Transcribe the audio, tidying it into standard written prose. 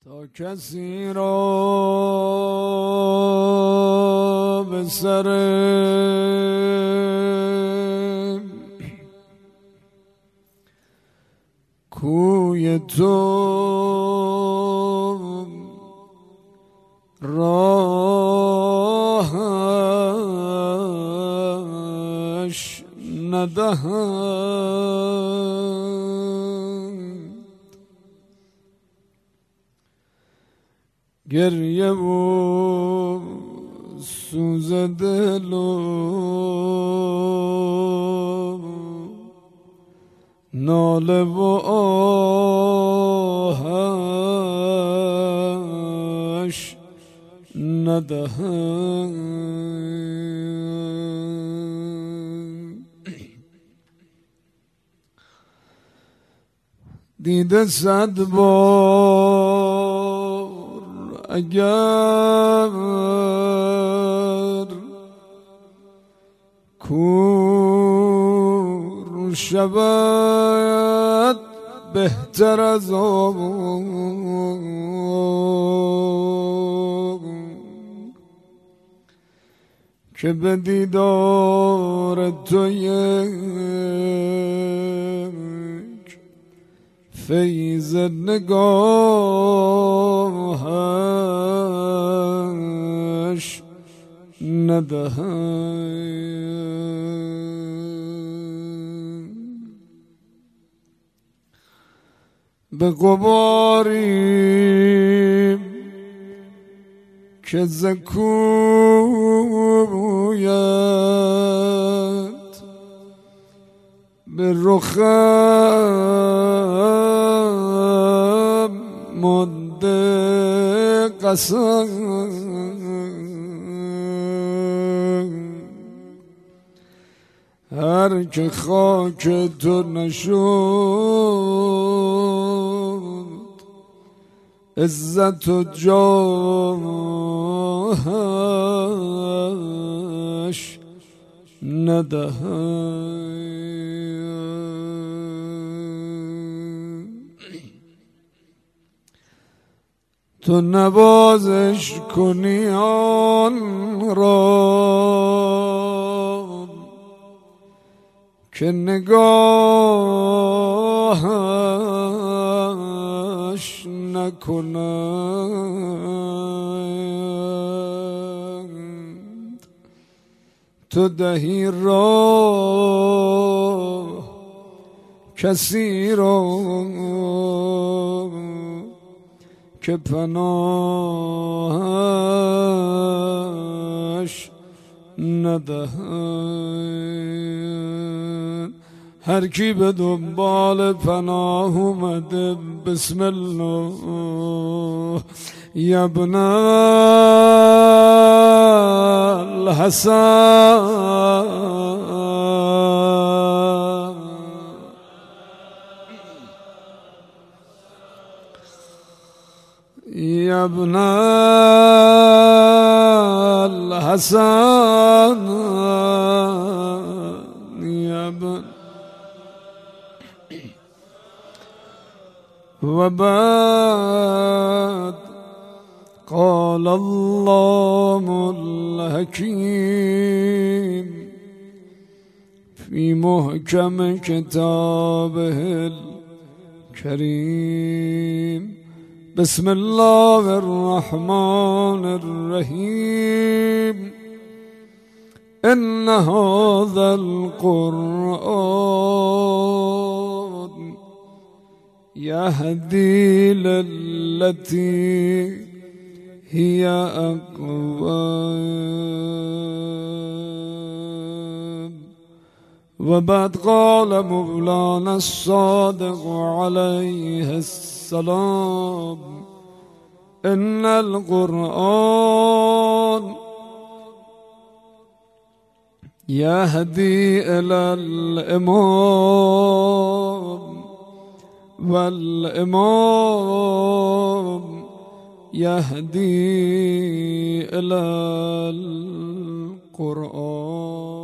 تا کسی را به سر کوی تو راهش ندهند، گریه و سوز دل و ناله و آهش ندهند. دیده 100 بار اگر کور شود بهتر از آب، که به دیدار تو یک فیض نگاهش ندهند. به غباری که ز کویت به رخم مانده قسم، هر که خاک تو نشد عزت و جاهش ندهند. تو نوازش کنی آن را که نگاهش نکنند. تو دهی راه کسی را که پناهش ندهند. هر کی به دنبال پناه اومده بسم الله یا ابن الحسن، یا ابن الحسن، یا ابن. و بعد قال الله الحكيم في محكم كتابه الكريم بسم الله الرحمن الرحيم إن هذا القرآن يهدي للتي هي أقوم. وبعد قال مولانا الصادق عليه السلام إن القرآن يهدي إلى الإمام، والإمام يهدي إلى القرآن.